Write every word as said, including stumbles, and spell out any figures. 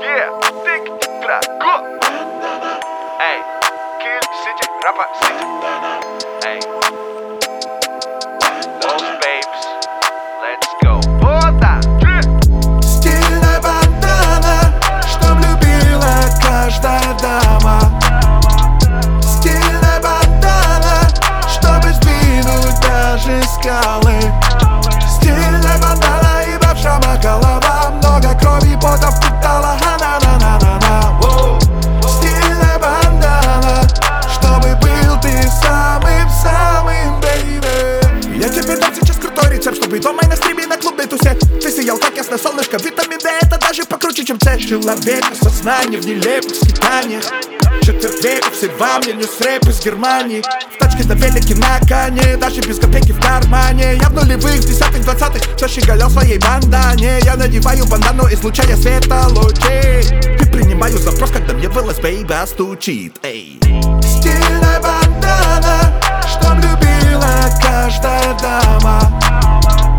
Yeah, тик, дракон. Эй, Kill City, Rapper City. Эй, Lost Babes, let's go. Вот так. Стильная бандана, чтоб любила каждая дама. Стильная бандана, чтобы сдвинуть даже скалы. Стильная бандана и в шрама голова. Много крови, пота впитала, ха-на-на-на-на-на. Стильная бандана, чтобы был ты самым-самым, бейби. Я тебе дам сейчас крутой рецепт, чтобы дома и на стриме, на клубной тусе ты сиял, как ясное солнышко. Витамин D это даже покруче, чем С. Человек и сознание в нелепых скитаниях. Четверг все во мне ньюс-рэп из Германии. В тачке на велике на коне, даже без копейки в кармане. Я в нулевых, десятых, двадцатых все щеголял в своей бандане. Я надеваю бандану, излучая света лучей, и принимаю запрос, когда мне в эл эс бейба стучит. Эй. Стильная бандана, чтоб любила каждая дама.